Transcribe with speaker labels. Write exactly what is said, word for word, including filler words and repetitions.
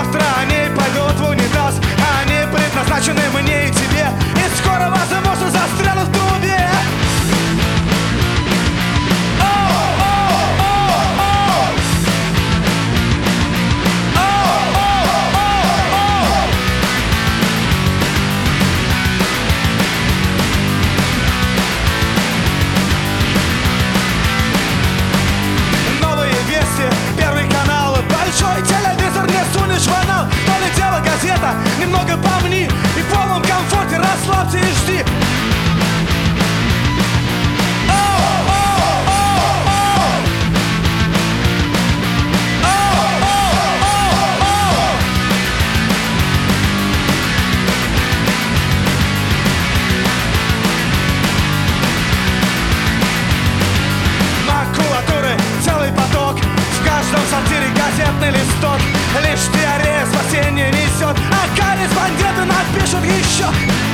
Speaker 1: завтра они пойдут в унитаз. Они предназначены мне и тебе, и скоро, возможно, застрянут в трубе. Первый канал, большой телевизор, не сунешь в анал. То ли дело газета, немного помни, и в полном комфорте расслабься и жди. Макулатуры целый поток, в каждом сортире газетный листок. Лишь диарея спасения несет, а корреспонденты напишут еще.